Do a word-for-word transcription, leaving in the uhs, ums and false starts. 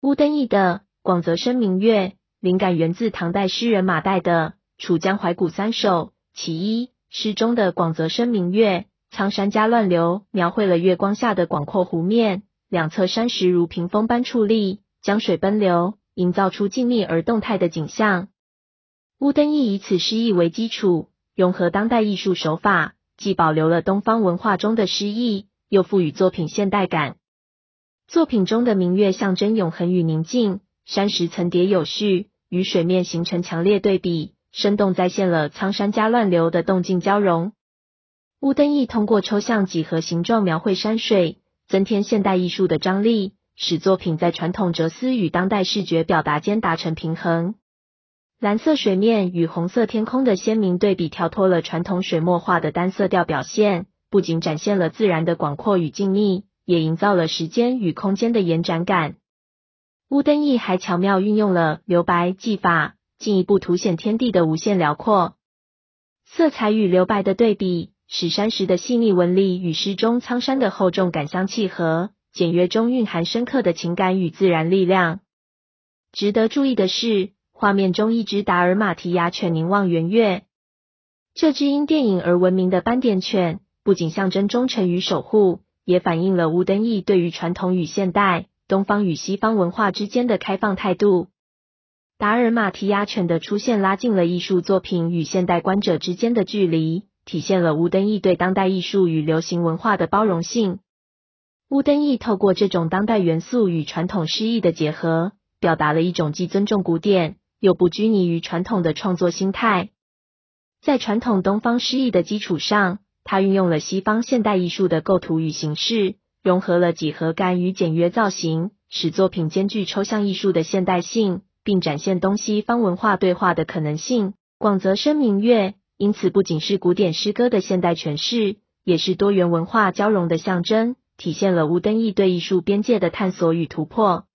乌登义的广泽生明月，灵感源自唐代诗人马岱的《楚江怀古三首》其一。诗中的广泽生明月，苍山夹乱流，描绘了月光下的广阔湖面，两侧山石如屏风般矗立，江水奔流，营造出静谧而动态的景象。乌登义以此诗意为基础，融合当代艺术手法，既保留了东方文化中的诗意，又赋予作品现代感。作品中的明月象征永恒与宁静，山石层叠有序，与水面形成强烈对比，生动再现了苍山夹乱流的动静交融。乌登义通过抽象几何形状描绘山水，增添现代艺术的张力，使作品在传统哲思与当代视觉表达间达成平衡。蓝色水面与红色天空的鲜明对比，跳脱了传统水墨画的单色调表现，不仅展现了自然的广阔与静谧，也营造了时间与空间的延展感。乌登义还巧妙运用了留白技法，进一步凸显天地的无限辽阔。色彩与留白的对比，使山石的细腻纹理与诗中苍山的厚重感相契合，简约中蕴含深刻的情感与自然力量。值得注意的是，画面中一只达尔马提亚犬凝望圆月。这只因电影而闻名的斑点犬，不仅象征忠诚与守护，也反映了乌登义对于传统与现代、东方与西方文化之间的开放态度。达尔马提亚犬的出现拉近了艺术作品与现代观者之间的距离，体现了乌登义对当代艺术与流行文化的包容性。乌登义透过这种当代元素与传统诗意的结合，表达了一种既尊重古典，又不拘泥于传统的创作心态。在传统东方诗意的基础上，他运用了西方现代艺术的构图与形式，融合了几何感与简约造型，使作品兼具抽象艺术的现代性，并展现东西方文化对话的可能性。广泽生明月因此不仅是古典诗歌的现代诠释，也是多元文化交融的象征，体现了乌登义对艺术边界的探索与突破。